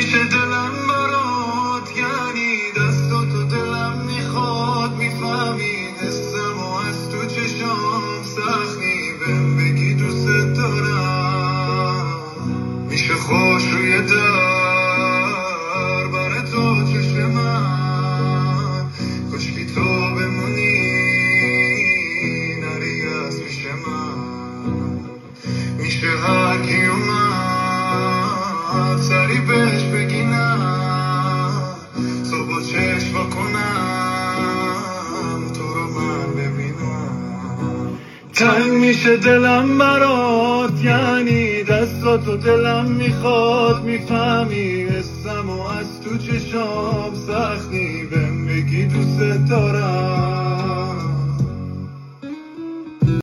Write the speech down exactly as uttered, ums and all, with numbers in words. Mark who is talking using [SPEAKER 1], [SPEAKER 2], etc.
[SPEAKER 1] میشه دلم برات، یعنی دستاتو دلم میخواد، میفهمی حسم و از تو چشام سختی بهم بگی دوست دارم. میشه خوش روی در برای تو چشم من، کشکی تو بمونی نری از پیش من. میشه هر کی اومد سری بهش بگی نه، صبح چشم کنم تو رو من ببینم. تنگ میشه دلم برات، یعنی دستاتو دلم میخواد، میفهمی حسم و از تو چشام سختی بهم بگی دوست دارم.